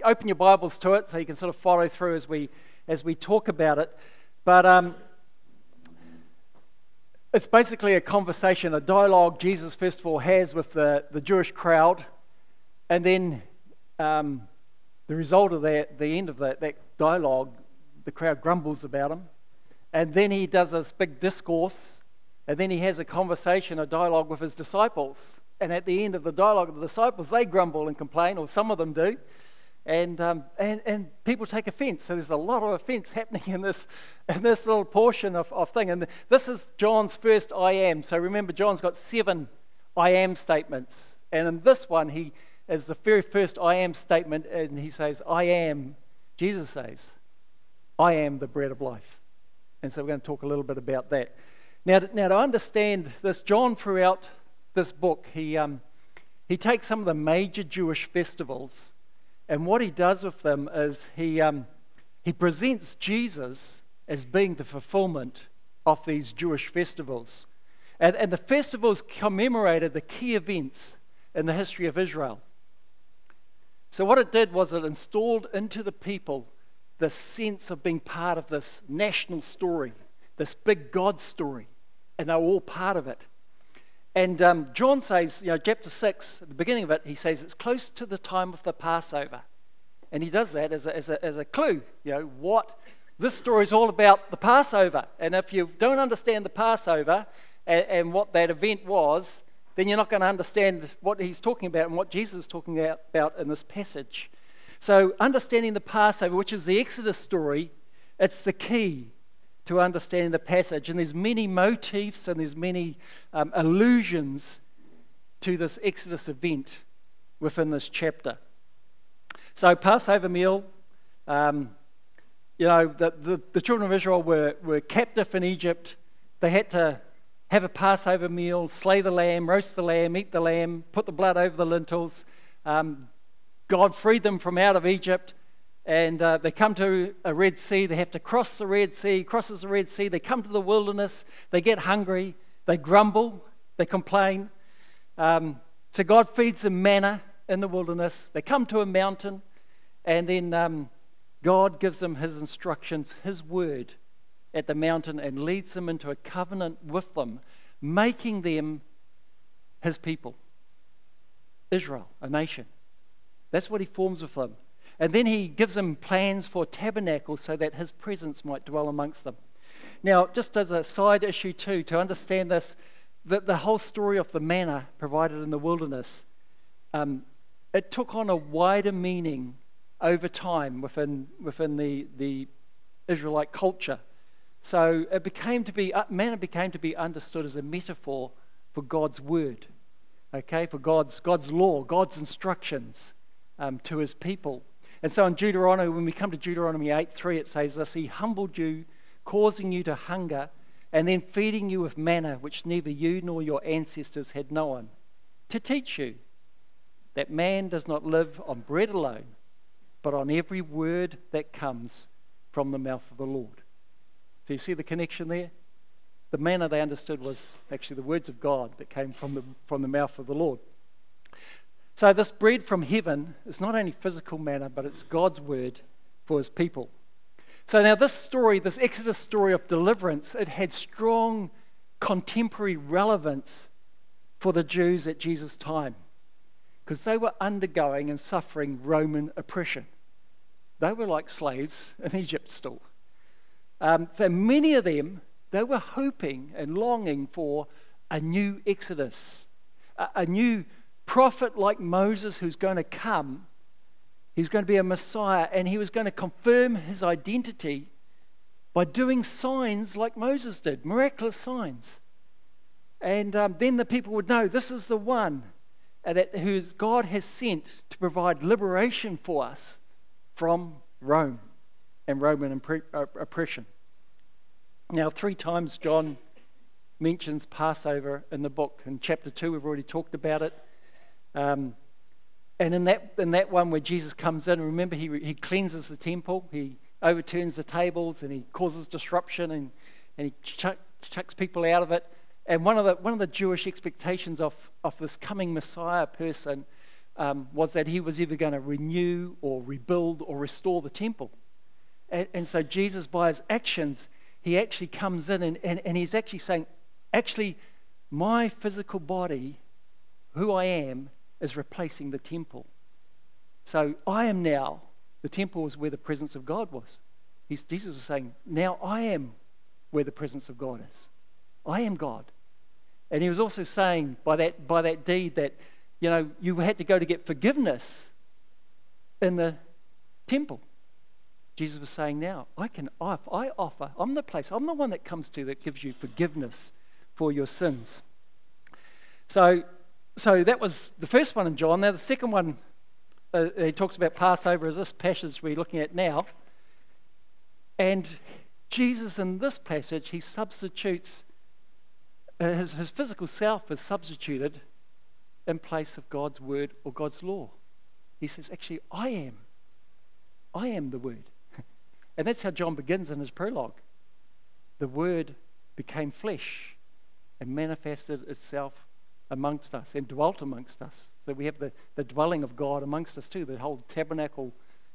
open your Bibles to it so you can sort of follow through as we talk about it. But it's basically a conversation, a dialogue Jesus first of all has with the Jewish crowd, and then the result of that, the end of that dialogue, the crowd grumbles about him, and then he does this big discourse, and then he has a conversation, a dialogue with his disciples. And at the end of the dialogue of the disciples, they grumble and complain, or some of them do, and people take offense. So there's a lot of offense happening in this little portion of thing. And this is John's first I am. So remember, John's got 7 I am statements, and in this one, he is the very first I am statement, and he says, "I am." Jesus says, "I am the bread of life." And so we're going to talk a little bit about that. Now to understand this, John throughout this book, he takes some of the major Jewish festivals, and what he does with them is he presents Jesus as being the fulfillment of these Jewish festivals. And the festivals commemorated the key events in the history of Israel. So what it did was it installed into the people this sense of being part of this national story, this big God story, and they're all part of it. And John says, chapter 6, at the beginning of it, he says it's close to the time of the Passover. And he does that as a clue, what this story is all about, the Passover. And if you don't understand the Passover and what that event was, then you're not going to understand what he's talking about and what Jesus is talking about in this passage. So understanding the Passover, which is the Exodus story, it's the key to understanding the passage. And there's many motifs and there's many allusions to this Exodus event within this chapter. So Passover meal, the children of Israel were captive in Egypt. They had to have a Passover meal, slay the lamb, roast the lamb, eat the lamb, put the blood over the lintels. God freed them from out of Egypt. And they come to a Red Sea. They have to cross the Red Sea. Crosses the Red Sea. They come to the wilderness. They get hungry. They grumble. They complain. So God feeds them manna in the wilderness. They come to a mountain. And then God gives them his instructions, his word at the mountain, and leads them into a covenant with them, making them his people. Israel, a nation. That's what he forms with them. And then he gives them plans for tabernacles so that his presence might dwell amongst them. Now, just as a side issue too, to understand this, that the whole story of the manna provided in the wilderness, it took on a wider meaning over time within the Israelite culture. So manna became to be understood as a metaphor for God's word, okay, for God's law, God's instructions to his people. And so in Deuteronomy, when we come to Deuteronomy 8:3, it says this: "He humbled you, causing you to hunger, and then feeding you with manna, which neither you nor your ancestors had known, to teach you that man does not live on bread alone, but on every word that comes from the mouth of the Lord." So you see the connection there? The manna they understood was actually the words of God that came from the mouth of the Lord. So this bread from heaven is not only physical manna, but it's God's word for his people. So now this story, this Exodus story of deliverance, it had strong contemporary relevance for the Jews at Jesus' time, because they were undergoing and suffering Roman oppression. They were like slaves in Egypt still. For many of them, they were hoping and longing for a new Exodus, a new prophet like Moses who's going to come. He's going to be a Messiah, and he was going to confirm his identity by doing signs like Moses did, miraculous signs. And then the people would know this is the one who God has sent to provide liberation for us from Rome and Roman oppression. Now, 3 times John mentions Passover in the book. In chapter 2, we've already talked about it. And in that one where Jesus comes in, remember he cleanses the temple, he overturns the tables, and he causes disruption, and he chucks people out of it. And one of the Jewish expectations of this coming Messiah person was that he was either going to renew or rebuild or restore the temple. And so Jesus, by his actions, he actually comes in and he's actually saying, actually, my physical body, who I am, is replacing the temple. So I am now, the temple was where the presence of God was. Jesus was saying, now I am where the presence of God is. I am God. And he was also saying by that deed that, you had to go to get forgiveness in the temple. Jesus was saying, now I offer, I'm the place, I'm the one that comes to that gives you forgiveness for your sins. So that was the first one in John. Now the second one, he talks about Passover as this passage we're looking at now. And Jesus in this passage, he substitutes, his physical self is substituted in place of God's word or God's law. He says, actually, I am the word. And that's how John begins in his prologue. The word became flesh and manifested itself amongst us and dwelt amongst us. So we have the dwelling of God amongst us too, the whole tabernacle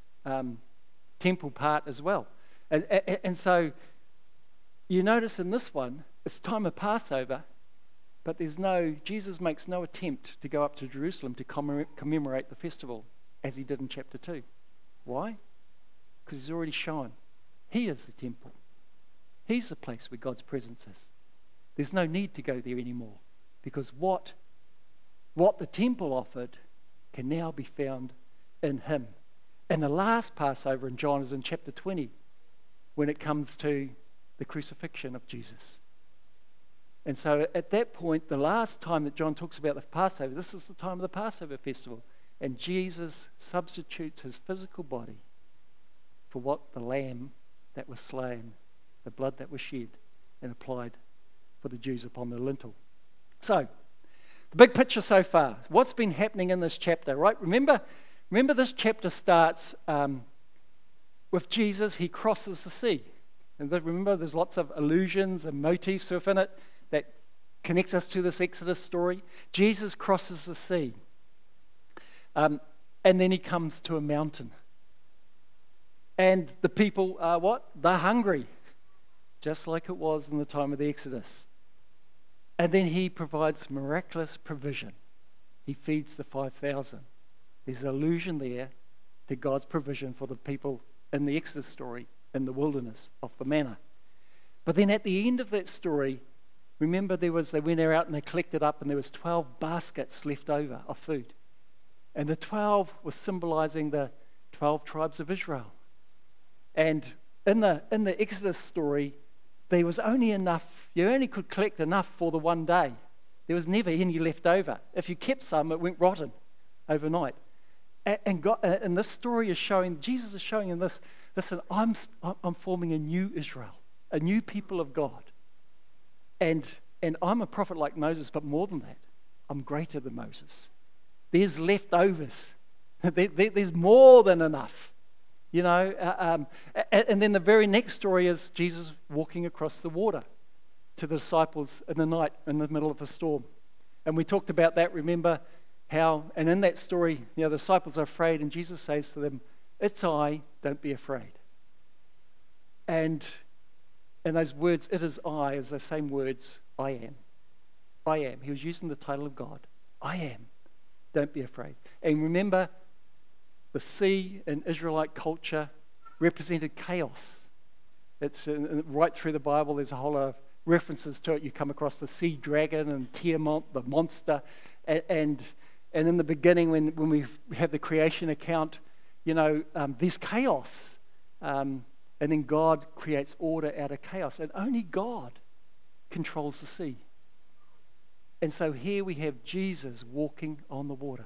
temple part as well. And so you notice in this one, it's time of Passover, but Jesus makes no attempt to go up to Jerusalem to commemorate the festival as he did in chapter 2. Why? Because he's already shown. He is the temple. He's the place where God's presence is. There's no need to go there anymore because what the temple offered can now be found in him. And the last Passover in John is in chapter 20 when it comes to the crucifixion of Jesus. And so at that point, the last time that John talks about the Passover, this is the time of the Passover festival. And Jesus substitutes his physical body for what the lamb that was slain, the blood that was shed and applied for the Jews upon the lintel. So, the big picture so far. What's been happening in this chapter, right? Remember this chapter starts with Jesus. He crosses the sea. And remember, there's lots of allusions and motifs within it that connects us to this Exodus story. Jesus crosses the sea. And then he comes to a mountain. And the people are what? They're hungry. Just like it was in the time of the Exodus. And then he provides miraculous provision. He feeds the 5,000. There's an allusion there to God's provision for the people in the Exodus story in the wilderness of the manna. But then at the end of that story, remember they went out and they collected up and there was 12 baskets left over of food. And the 12 was symbolizing the 12 tribes of Israel. And in the Exodus story, there was only enough, you only could collect enough for the one day. There was never any left over. If you kept some, it went rotten overnight. And this story is showing, Jesus is showing in this, listen, I'm forming a new Israel, a new people of God. And I'm a prophet like Moses, but more than that, I'm greater than Moses. There's leftovers. There's more than enough. And then the very next story is Jesus walking across the water to the disciples in the night in the middle of a storm. And we talked about that, remember how, and in that story, the disciples are afraid and Jesus says to them, it's I, don't be afraid. And those words, it is I, is the same words, I am. I am. He was using the title of God. I am. Don't be afraid. And remember, the sea in Israelite culture represented chaos. It's right through the Bible. There's a whole lot of references to it. You come across the sea dragon and Tiamat, the monster, and in the beginning, when we have the creation account, there's chaos, and then God creates order out of chaos, and only God controls the sea. And so here we have Jesus walking on the water.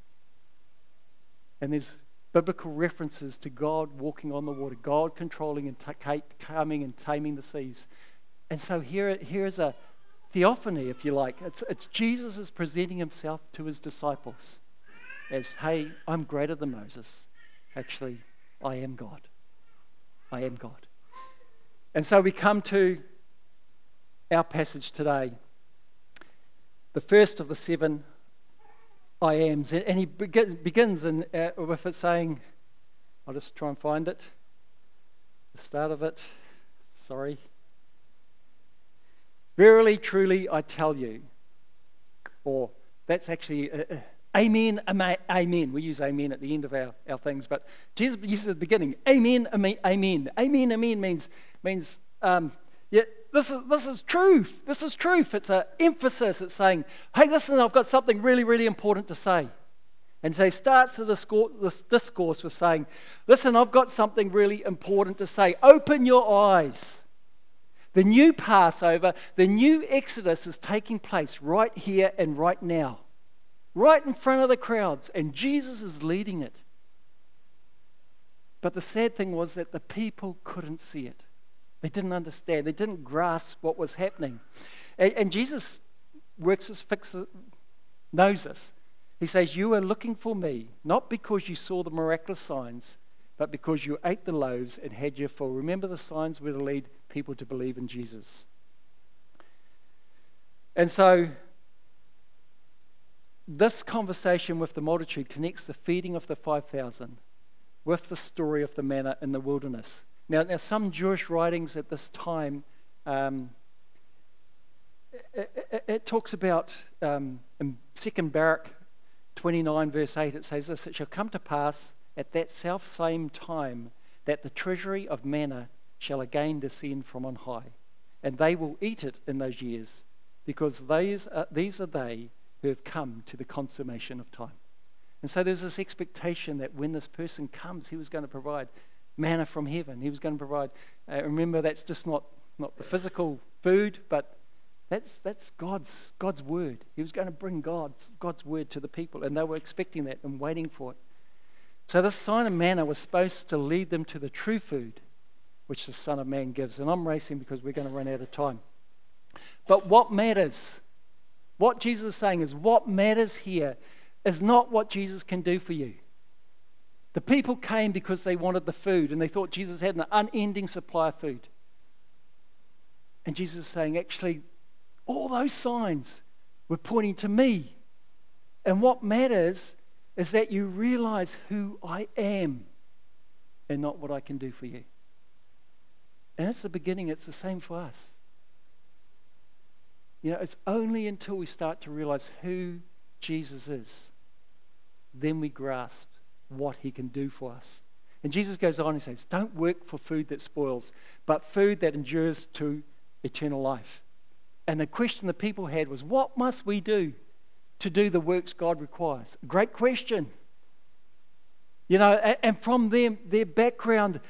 And there's biblical references to God walking on the water, God controlling and calming and taming the seas. And so here's a theophany, if you like. It's Jesus is presenting himself to his disciples as, hey, I'm greater than Moses. Actually, I am God. I am God. And so we come to our passage today. The first of the 7 I ams. And he begins with it saying, I'll just try and find it, the start of it, sorry. Verily, truly, I tell you, or that's actually amen, amen. We use amen at the end of our things, but Jesus uses at the beginning, amen, amen, amen. Amen, amen means yeah, this is truth. This is truth. It's an emphasis. It's saying, hey, listen, I've got something really, really important to say. And so he starts this discourse with saying, listen, I've got something really important to say. Open your eyes. The new Passover, the new Exodus is taking place right here and right now, right in front of the crowds, and Jesus is leading it. But the sad thing was that the people couldn't see it. They didn't understand. They didn't grasp what was happening. And Jesus knows this. He says, you are looking for me, not because you saw the miraculous signs, but because you ate the loaves and had your fill. Remember, the signs were to lead people to believe in Jesus. And so, this conversation with the multitude connects the feeding of the 5,000 with the story of the manna in the wilderness. Now some Jewish writings at this time, it talks about, in 2 Baruch 29 verse 8, it says this, it shall come to pass at that self-same time that the treasury of manna shall again descend from on high, and they will eat it in those years, because these are they who have come to the consummation of time. And so there's this expectation that when this person comes, he was going to provide manna from heaven. He was going to provide, remember, that's just not the physical food, but that's God's word. He was going to bring God's word to the people, and they were expecting that and waiting for it. So this sign of manna was supposed to lead them to the true food, which the Son of Man gives. And I'm racing because we're going to run out of time. But what matters, what Jesus is saying is, what matters here is not what Jesus can do for you. The people came because they wanted the food, and they thought Jesus had an unending supply of food. And Jesus is saying, actually, all those signs were pointing to me. And what matters is that you realize who I am and not what I can do for you. And it's the beginning. It's the same for us. You know, it's only until we start to realize who Jesus is, then we grasp what he can do for us. And Jesus goes on and says, don't work for food that spoils, but food that endures to eternal life. And the question the people had was, what must we do to do the works God requires? Great question. You know, and from their background,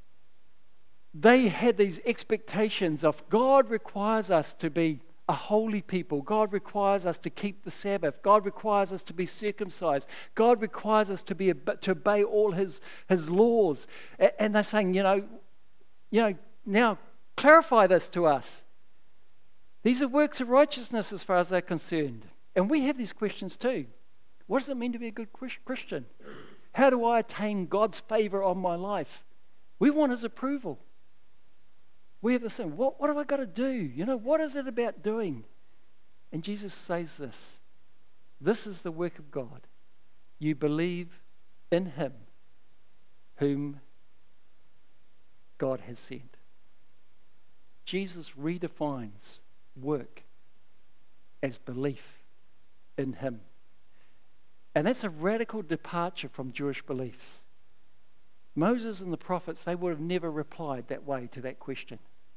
they had these expectations of God requires us to be a holy people. God requires us to keep the Sabbath. God requires us to be circumcised. God requires us to obey all his laws. And they're saying, you know, now clarify this to us. These are works of righteousness as far as they're concerned. And we have these questions too. What does it mean to be a good Christian? How do I attain God's favor on my life? We want his approval. We have this thing, what have I got to do? You know, what is it about doing? And Jesus says this. This is the work of God. You believe in him whom God has sent. Jesus redefines work as belief in him. And that's a radical departure from Jewish beliefs. Moses and the prophets, they would have never replied that way to that question.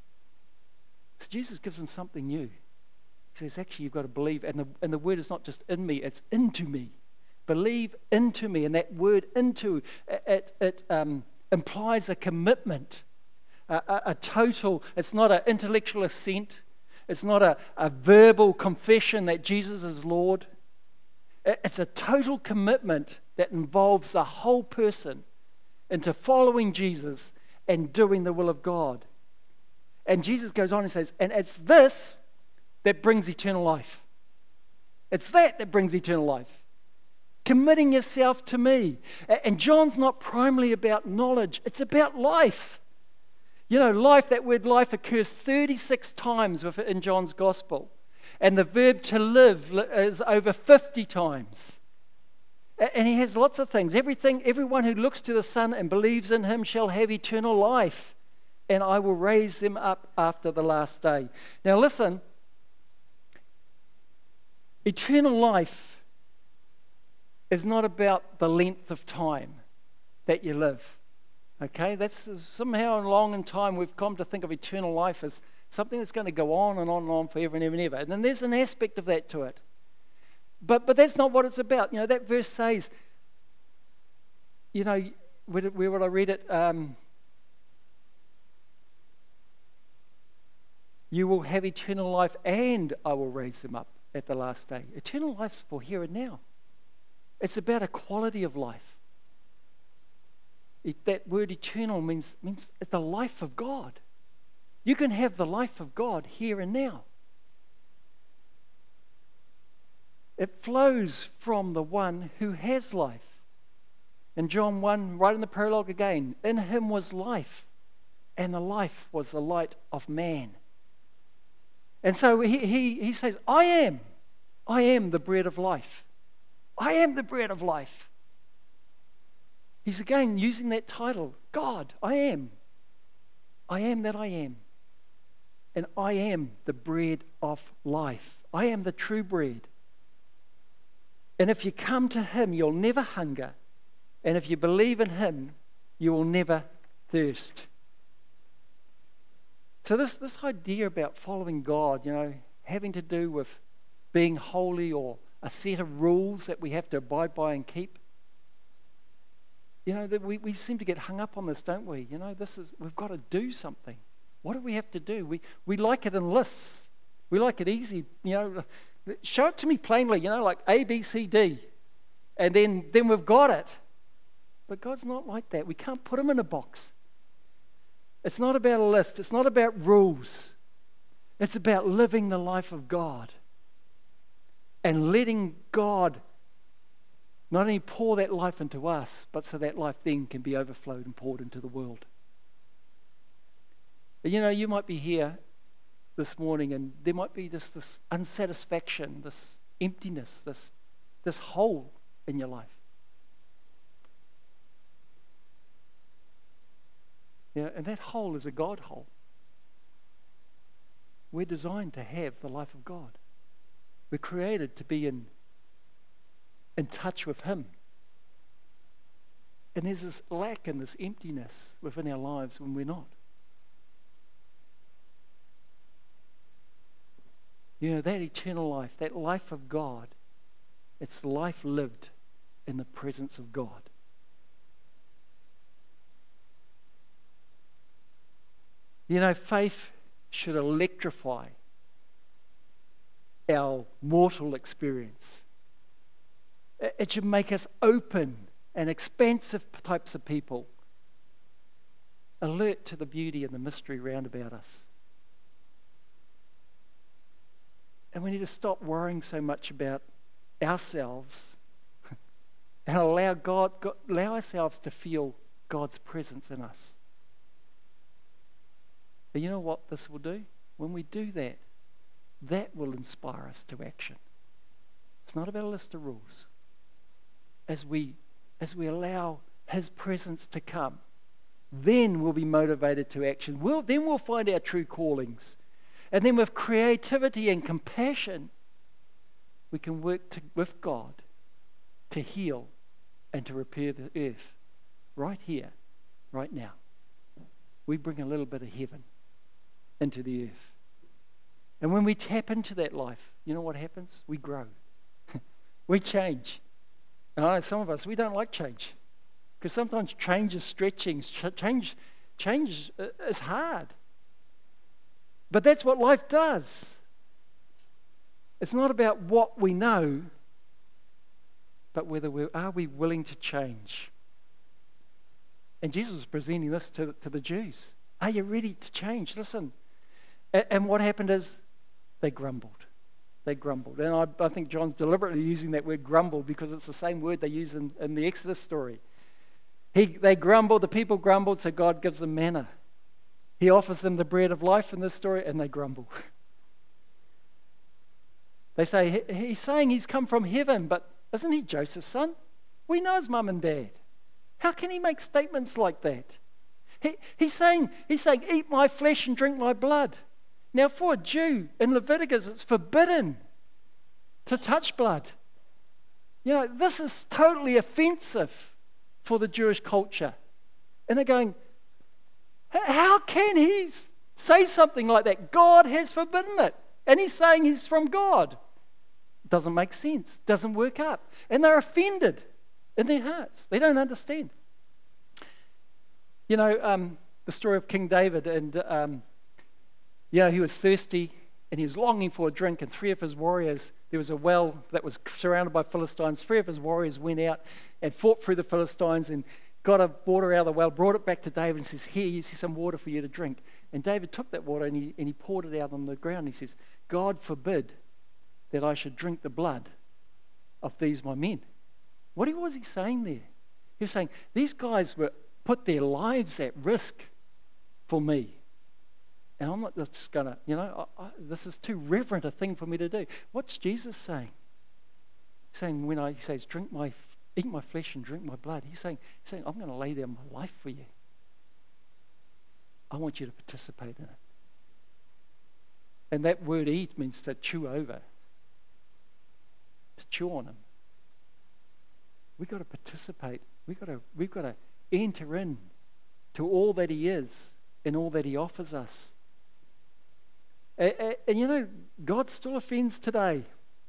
So Jesus gives them something new. He says, actually, you've got to believe. And the word is not just in me, it's into me. Believe into me. And that word into, it implies a commitment, a total, it's not an intellectual assent. It's not a verbal confession that Jesus is Lord. It's a total commitment that involves the whole person into following Jesus and doing the will of God. And Jesus goes on and says, and it's this that brings eternal life. It's that brings eternal life. Committing yourself to me. And John's not primarily about knowledge, it's about life. You know, life, that word life occurs 36 times in John's gospel. And the verb to live is over 50 times. And he has lots of things. Everyone who looks to the Son and believes in him shall have eternal life, and I will raise them up after the last day. Now listen, eternal life is not about the length of time that you live. Okay, that's somehow along in time we've come to think of eternal life as something that's going to go on and on and on forever and ever and ever. And then there's an aspect of that to it. But that's not what it's about. You know, that verse says, you know, where would I read it? You will have eternal life and I will raise them up at the last day. Eternal life's for here and now. It's about a quality of life. That word eternal means the life of God. You can have the life of God here and now. It flows from the one who has life. In John 1, right in the prologue again, in him was life, and the life was the light of man. And so he says, I am the bread of life. I am the bread of life. He's again using that title, God, I am. I am that I am. And I am the bread of life. I am the true bread. And if you come to him, you'll never hunger. And if you believe in him, you will never thirst. So this idea about following God, you know, having to do with being holy or a set of rules that we have to abide by and keep, you know, that we seem to get hung up on this, don't we? You know, we've got to do something. What do we have to do? We like it in lists. We like it easy. You know, show it to me plainly, you know, like A, B, C, D. And then we've got it. But God's not like that. We can't put him in a box. It's not about a list. It's not about rules. It's about living the life of God and letting God not only pour that life into us, but so that life then can be overflowed and poured into the world. You know, you might be here this morning and there might be just this unsatisfaction, this emptiness, this hole in your life. Yeah, and that hole is a God hole. We're designed to have the life of God. We're created to be in touch with him. And there's this lack and this emptiness within our lives when we're not. You know, that eternal life, that life of God, it's life lived in the presence of God. You know, faith should electrify our mortal experience. It should make us open and expansive types of people, alert to the beauty and the mystery round about us. And we need to stop worrying so much about ourselves and allow ourselves to feel God's presence in us. And you know what this will do? When we do that, that will inspire us to action. It's not about a list of rules. As we allow his presence to come, then we'll be motivated to action. Then we'll find our true callings. And then with creativity and compassion, we can work with God to heal and to repair the earth right here, right now. We bring a little bit of heaven into the earth. And when we tap into that life, you know what happens? We grow. We change. And I know some of us, we don't like change. Because sometimes change is stretching. Change is hard. But that's what life does. It's not about what we know, but whether are we willing to change. And Jesus was presenting this to the Jews. Are you ready to change? Listen. And what happened is they grumbled. They grumbled. And I think John's deliberately using that word grumble because it's the same word they use in the Exodus story. They grumbled, the people grumbled, so God gives them manna. He offers them the bread of life in this story, and they grumble. They say, he's saying he's come from heaven, but isn't he Joseph's son? We know his mum and dad. How can he make statements like that? He's saying, eat my flesh and drink my blood. Now, for a Jew in Leviticus, it's forbidden to touch blood. You know, this is totally offensive for the Jewish culture. And they're going, how can he say something like that? God has forbidden it. And he's saying he's from God. Doesn't make sense. Doesn't work up. And they're offended in their hearts. They don't understand. You know, the story of King David, and, you know, he was thirsty and he was longing for a drink, and three of his warriors, there was a well that was surrounded by Philistines. Three of his warriors went out and fought through the Philistines and got a water out of the well, brought it back to David and says, here, you see some water for you to drink. And David took that water and he poured it out on the ground. He says, God forbid that I should drink the blood of these my men. What was he saying there? He was saying, these guys put their lives at risk for me. And I'm not just going to, you know, this is too reverent a thing for me to do. What's Jesus saying? He's saying, he says, eat my flesh and drink my blood. He's saying, I'm going to lay down my life for you. I want you to participate in it. And that word eat means to chew over, to chew on him. We've got to participate. We've got to enter in to all that he is and all that he offers us. And you know, God still offends today.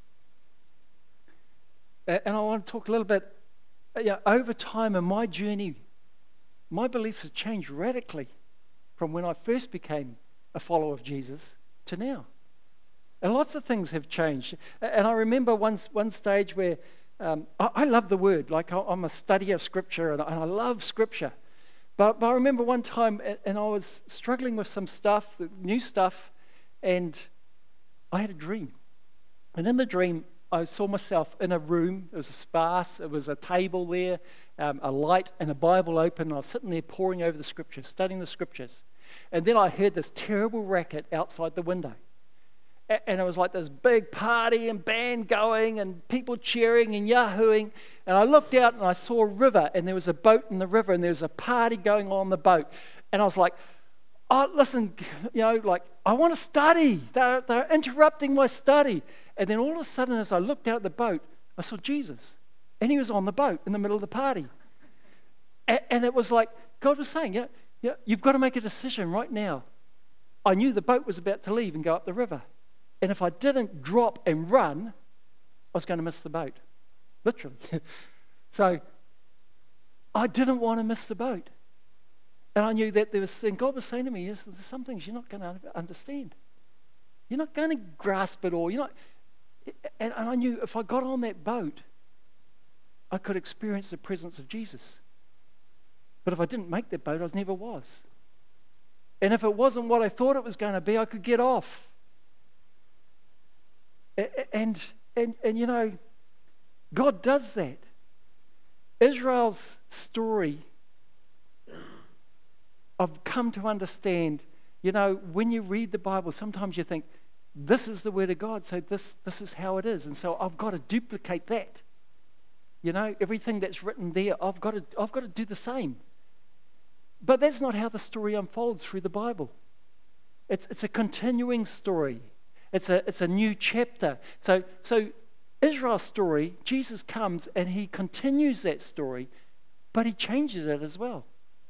And I want to talk a little bit, over time in my journey, my beliefs have changed radically from when I first became a follower of Jesus to now. And lots of things have changed. And I remember one stage where I love the Word. Like, I'm a study of Scripture, and I love Scripture. But I remember one time, and I was struggling with some stuff, new stuff, and I had a dream. And in the dream, I saw myself in a room. It was sparse. It was a table there, a light, and a Bible open. And I was sitting there poring over the Scriptures, studying the Scriptures. And then I heard this terrible racket outside the window. And it was like this big party and band going and people cheering and yahooing. And I looked out and I saw a river, and there was a boat in the river, and there was a party going on the boat. And I was like, oh, listen, you know, like, I want to study. They're interrupting my study. And then all of a sudden, as I looked out the boat, I saw Jesus. And he was on the boat in the middle of the party. And it was like God was saying, you've got to make a decision right now. I knew the boat was about to leave and go up the river. And if I didn't drop and run, I was going to miss the boat. Literally. So I didn't want to miss the boat. And I knew that God was saying to me, there's some things you're not going to understand. You're not going to grasp it all. And I knew if I got on that boat, I could experience the presence of Jesus. But if I didn't make that boat, I never was. And if it wasn't what I thought it was going to be, I could get off. And you know, God does that. Israel's story, I've come to understand, you know, when you read the Bible, sometimes you think, this is the Word of God, so this is how it is. And so I've got to duplicate that. You know, everything that's written there, I've got to do the same. But that's not how the story unfolds through the Bible. It's a continuing story. It's a new chapter. So Israel's story, Jesus comes and he continues that story, but he changes it as well.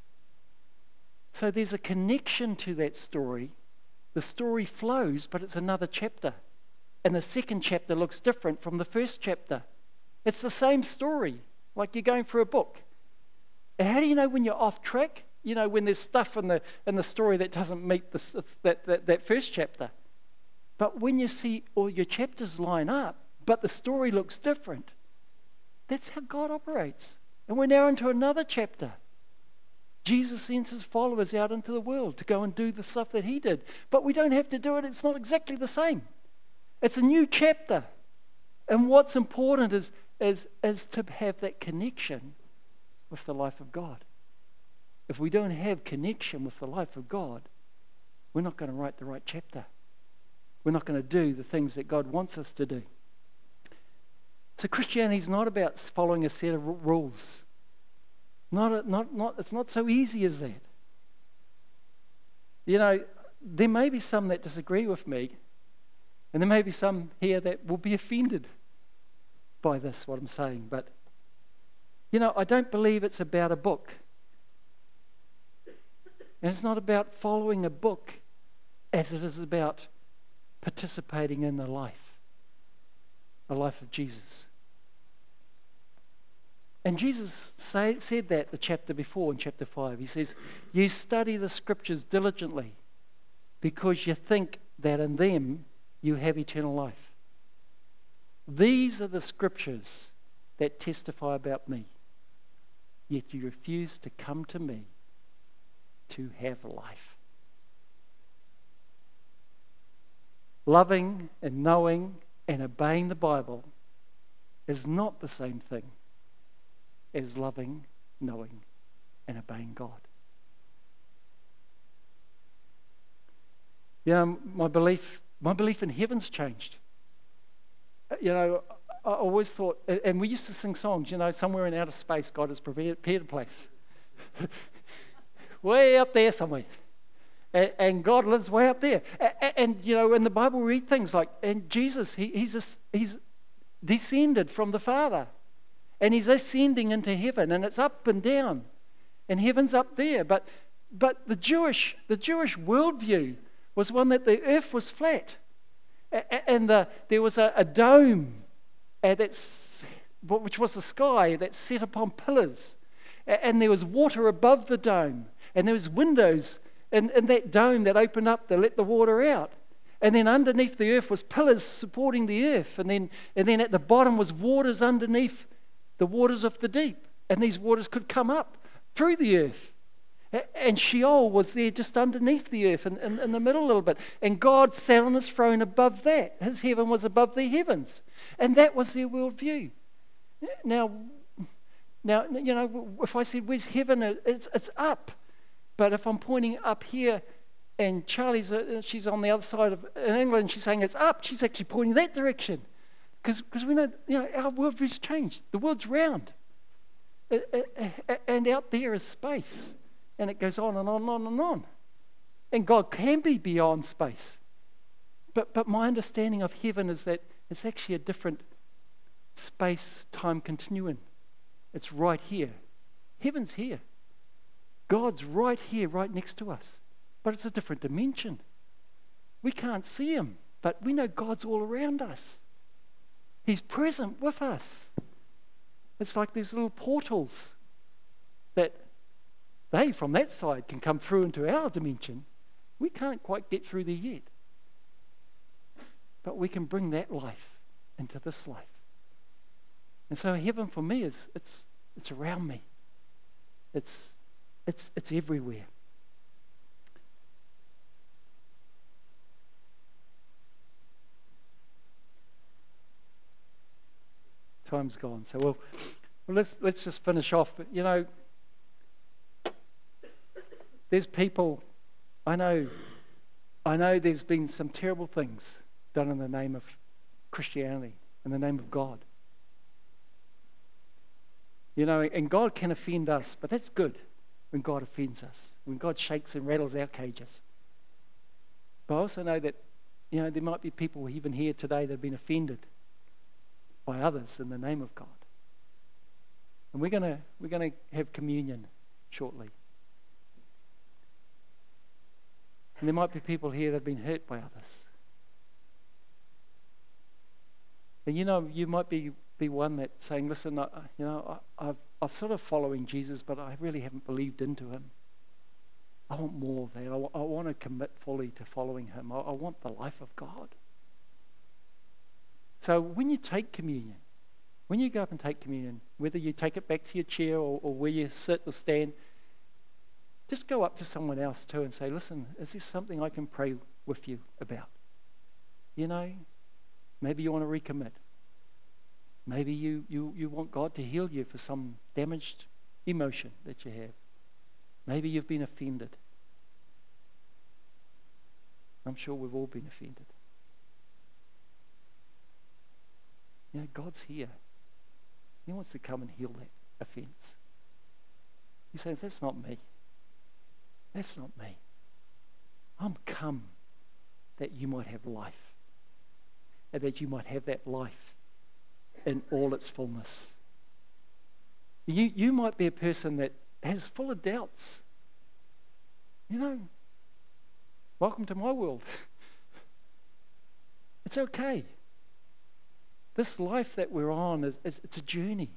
So there's a connection to that story. The story flows, but it's another chapter. And the second chapter looks different from the first chapter. It's the same story, like you're going through a book. And how do you know when you're off track? You know, when there's stuff in the story that doesn't meet that first chapter. But when you see all your chapters line up, but the story looks different, that's how God operates. And we're now into another chapter. Jesus sends his followers out into the world to go and do the stuff that he did. But we don't have to do it. It's not exactly the same. It's a new chapter. And what's important is to have that connection with the life of God. If we don't have connection with the life of God, we're not going to write the right chapter. We're not going to do the things that God wants us to do. So Christianity is not about following a set of rules. It's not so easy as that. You know, there may be some that disagree with me, and there may be some here that will be offended by this, what I'm saying. But, you know, I don't believe it's about a book. And it's not about following a book as it is about participating in the life of Jesus. And Jesus said that the chapter before, in chapter 5. He says, you study the scriptures diligently because you think that in them you have eternal life. These are the scriptures that testify about me, yet you refuse to come to me to have life. Loving and knowing and obeying the Bible is not the same thing as loving, knowing, and obeying God. You know, my belief in heaven's changed. You know, I always thought, and we used to sing songs, you know, somewhere in outer space, God has prepared a place. Way up there somewhere. And God lives way up there. And you know, in the Bible, we read things like, and Jesus, he's descended from the Father. And he's ascending into heaven, and it's up and down. And heaven's up there. But the Jewish worldview was one that the earth was flat. And there was a dome, which was the sky, that's set upon pillars. And there was water above the dome. And there was windows in that dome that opened up to let the water out. And then underneath the earth was pillars supporting the earth. And then at the bottom was waters underneath the waters of the deep. And these waters could come up through the earth. And Sheol was there just underneath the earth in the middle a little bit. And God sat on his throne above that. His heaven was above the heavens. And that was their worldview. Now, you know, if I said, where's heaven? It's up. But if I'm pointing up here and Charlie's, she's on the other side of England, she's saying it's up, she's actually pointing that direction. Because we know, you know, our worldview's changed. The world's round. And out there is space. And it goes on and on and on and on. And God can be beyond space. But my understanding of heaven is that it's actually a different space-time continuum. It's right here. Heaven's here. God's right here, right next to us. But it's a different dimension. We can't see him, but we know God's all around us. He's present with us. It's like these little portals that they, from that side, can come through into our dimension. We can't quite get through there yet. But we can bring that life into this life. And so heaven for me is it's around me. It's everywhere. Time's gone. So well let's just finish off. But you know, there's people. I know there's been some terrible things done in the name of Christianity, in the name of God. You know, and God can offend us, but that's good when God offends us, when God shakes and rattles our cages. But I also know that, you know, there might be people even here today that have been offended by others in the name of God. And we're gonna have communion shortly. And there might be people here that have been hurt by others. And you know, you might be one that's saying, listen, I've sort of following Jesus, but I really haven't believed into him. I want more of that. I want to commit fully to following him. I want the life of God. So when you take communion, when you go up and take communion, whether you take it back to your chair or where you sit or stand, just go up to someone else too and say, listen, is this something I can pray with you about? You know, maybe you want to recommit. Maybe you want God to heal you for some damaged emotion that you have. Maybe you've been offended. I'm sure we've all been offended. You know, God's here. He wants to come and heal that offense. He says, that's not me. That's not me. I'm come that you might have life, and that you might have that life in all its fullness. You might be a person that is full of doubts. Welcome to my world. It's okay. This life that we're on it's a journey.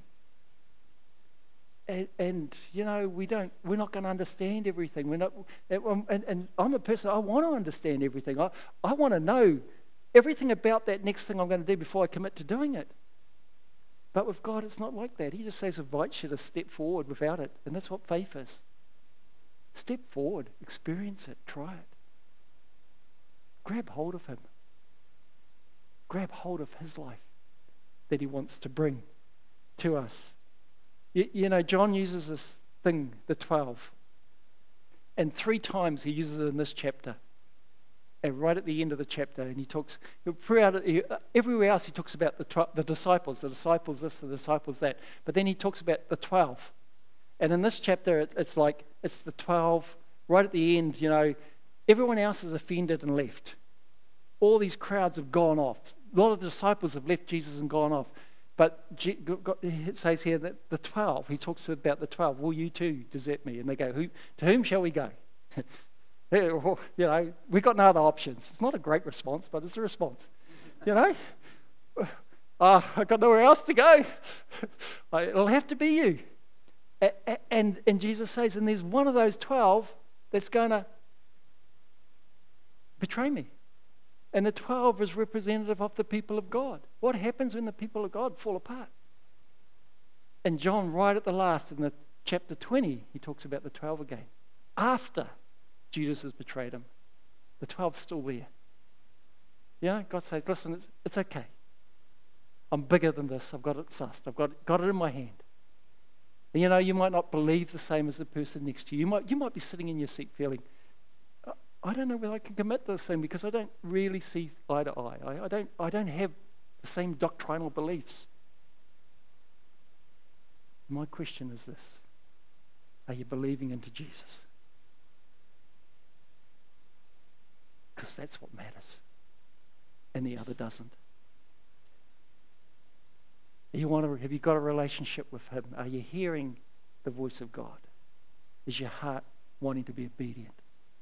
And we're not going to understand everything. We're not, and I'm a person, I want to understand everything. I want to know everything about that next thing I'm going to do before I commit to doing it. But with God, it's not like that. He just says, invites you to step forward without it. And that's what faith is. Step forward, experience it, try it. Grab hold of Him. Grab hold of His life that He wants to bring to us. John uses this thing, the 12. And 3 times he uses it in this chapter. And right at the end of the chapter, and he talks, everywhere else he talks about the disciples this, the disciples that. But then he talks about the 12. And in this chapter, it's like, it's the 12, right at the end, everyone else is offended and left. All these crowds have gone off. A lot of the disciples have left Jesus and gone off. But it says here that the 12, he talks about the 12, will you too desert me? And they go, to whom shall we go? We've got no other options. It's not a great response, but it's a response. I've got nowhere else to go. It'll have to be you. And Jesus says, and there's one of those 12 that's going to betray me. And the 12 is representative of the people of God. What happens when the people of God fall apart? And John, right at the last, in the chapter 20, he talks about the 12 again. After Judas has betrayed him, the 12's still there. God says, listen, it's okay. I'm bigger than this. I've got it sussed. I've got it in my hand. And you might not believe the same as the person next to you. You might be sitting in your seat feeling, I don't know whether I can commit to this thing because I don't really see eye to eye. I don't have the same doctrinal beliefs. My question is this: are you believing into Jesus? Because that's what matters, and the other doesn't. Have you got a relationship with Him? Are you hearing the voice of God? Is your heart wanting to be obedient?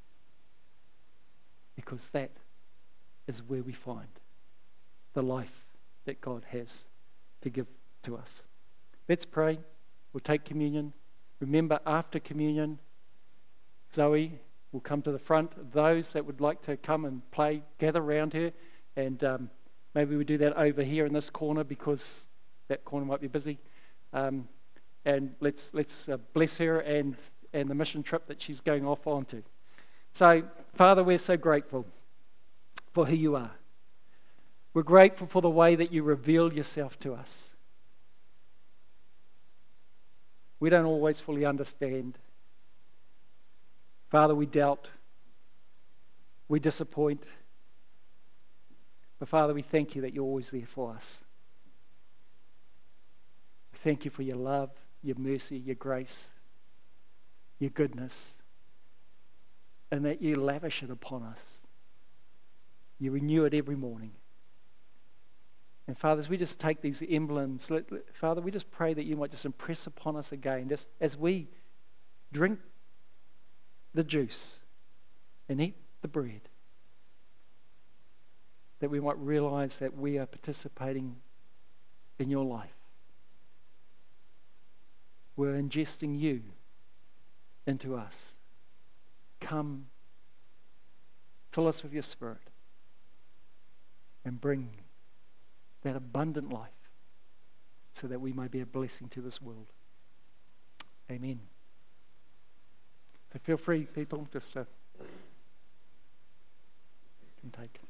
Because that is where we find the life that God has to give to us. Let's pray. We'll take communion. Remember, after communion, Zoe will come to the front. Those that would like to come and play, gather around her. And maybe we do that over here in this corner because that corner might be busy. And let's bless her and the mission trip that she's going off onto. So, Father, we're so grateful for who you are. We're grateful for the way that you reveal yourself to us. We don't always fully understand. Father, we doubt. We disappoint. But Father, we thank you that you're always there for us. We thank you for your love, your mercy, your grace, your goodness, and that you lavish it upon us. You renew it every morning. And Father, as we just take these emblems, Father, we just pray that you might just impress upon us again, just as we drink the juice and eat the bread, that we might realize that we are participating in your life. We're ingesting you into us. Come, fill us with your Spirit, and bring that abundant life so that we may be a blessing to this world. Amen. So feel free, people, just to take.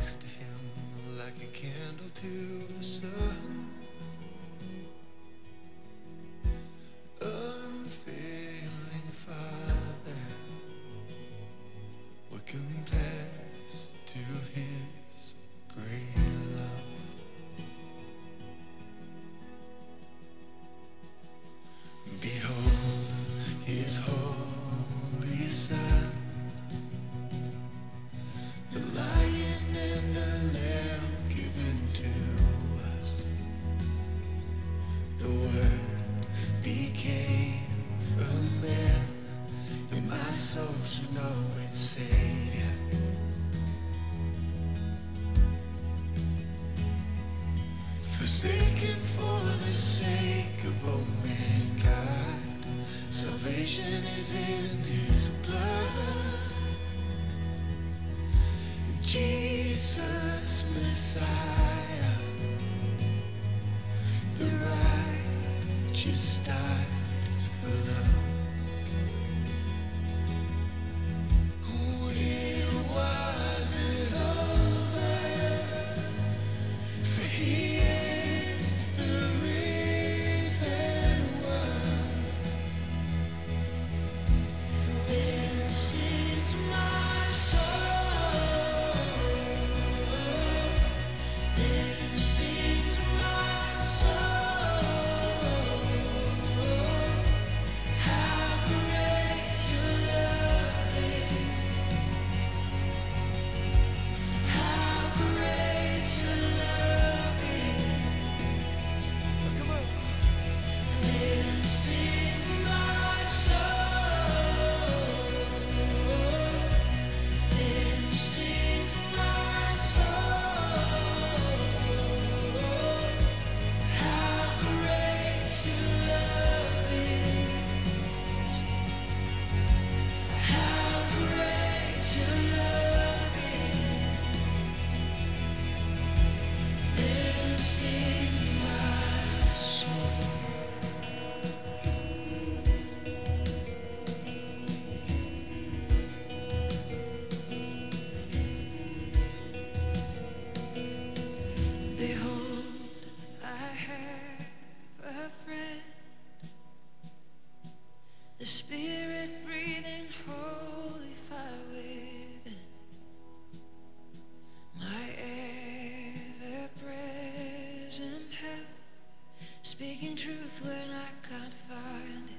next to him like a candle to the sun. Unfailing Father, what compares to his great love? Behold his holy Son, the Lion and the Lamb given to us. The Word became a man, and my soul should know its Savior. Forsaken for the sake of all mankind, salvation is in his blood. Jesus Messiah, the righteous died for love. It wasn't over, for he is the risen one. Then sings my soul, then sings my soul, how great your love is, how great your love is. Come on. Then sings my soul, then sings my soul, how great your love is, how great your love is. Then sings my soul. Behold, I have a friend, the Spirit breathing holy fire within, my ever-present help, speaking truth when I can't find it.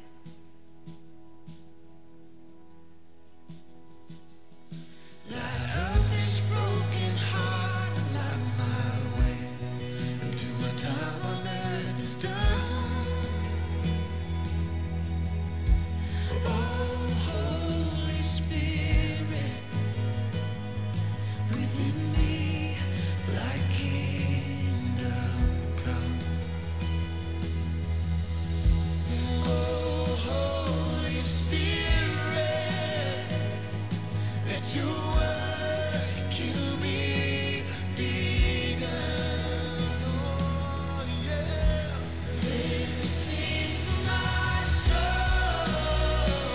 Light up this broken heart and light my way until my time on earth is done. Oh, Holy Spirit, breathe in me like kingdom come. Oh, Holy Spirit, let your work in me be done. Oh, yeah. Then sings my soul,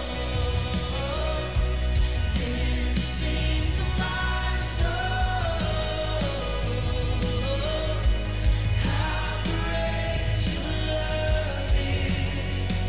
then sings my soul, how great your love is,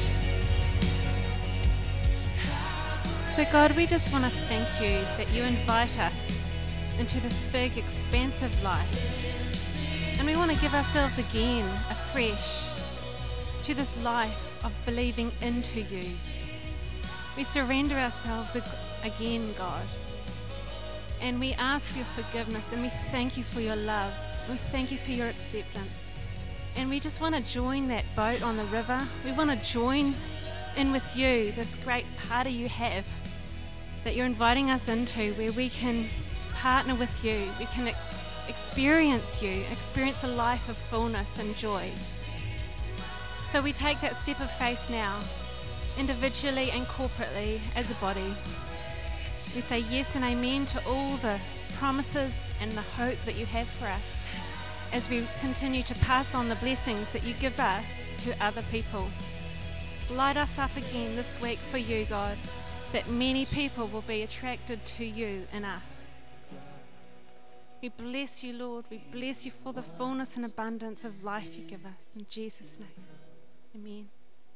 how So God, we just want to thank you that you invite us into this big, expansive life. And we want to give ourselves again afresh to this life of believing into you. We surrender ourselves again, God. And we ask for your forgiveness, and we thank you for your love. We thank you for your acceptance. And we just want to join that boat on the river. We want to join in with you, this great party you have that you're inviting us into, where we can partner with you, we can experience you, experience a life of fullness and joy. So we take that step of faith now, individually and corporately as a body. We say yes and amen to all the promises and the hope that you have for us as we continue to pass on the blessings that you give us to other people. Light us up again this week for you, God, that many people will be attracted to you and us. We bless you, Lord. We bless you for the fullness and abundance of life you give us. In Jesus' name. Amen.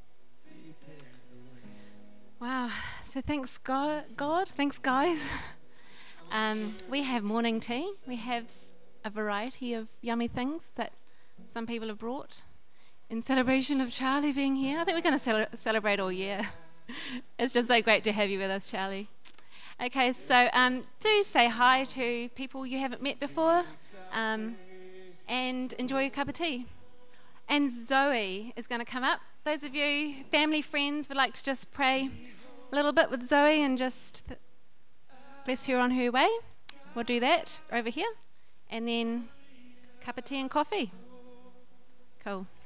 Wow. So thanks, God. Thanks, guys. We have morning tea. We have a variety of yummy things that some people have brought in celebration of Charlie being here. I think we're going to celebrate all year. It's just so great to have you with us, Charlie. Okay, so do say hi to people you haven't met before, and enjoy a cup of tea. And Zoe is going to come up. Those of you, family, friends, would like to just pray a little bit with Zoe and just bless her on her way. We'll do that over here. And then a cup of tea and coffee. Cool.